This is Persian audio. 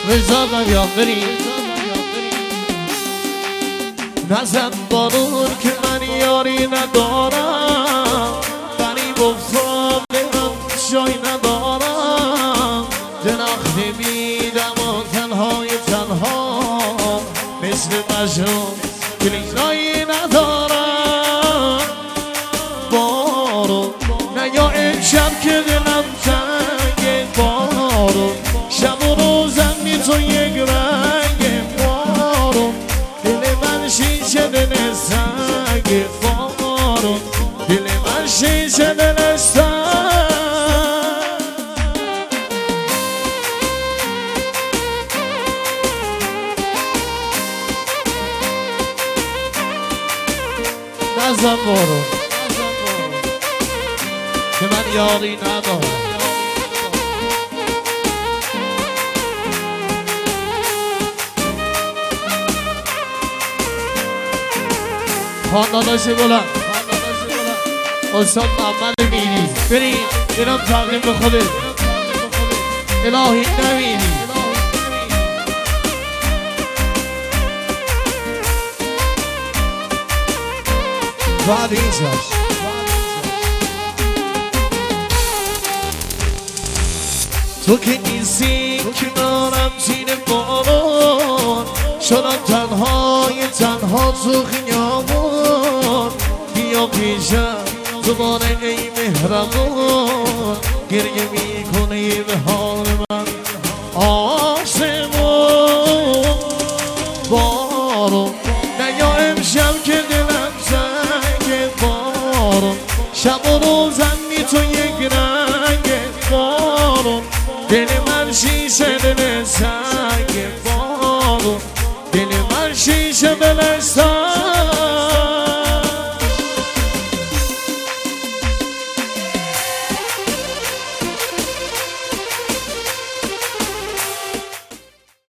رضا یا بریم نزن بارون که من یاری ندارم غریب افتاد دلم جای ندارم دلخ نمیدم و تنهای تنها مثل مجنون کلیدایی ندارم بارون نیا امشب که دلم تنگ بارون شب و روزم بی تو یک رنگ بارون دل من شیشه دل سنگ بارون دل من شیشه دل سنگ نزن بارون که من یاری ندارم خانداناش بلند استاد محمد میری بریم اینم تقدیم به خودت الهی نمیری بعد اینجاش تو که نیستی کنارم زیر بارون شدم تنها تو خیابون بیا پیشم زبانه ای مهربون گریه میکنی به حال من آسمون بارون نیا امشب که دلم زنگ بارون شب و روزم بی تو یک رنگ بارون دل من شیشه دل سنگ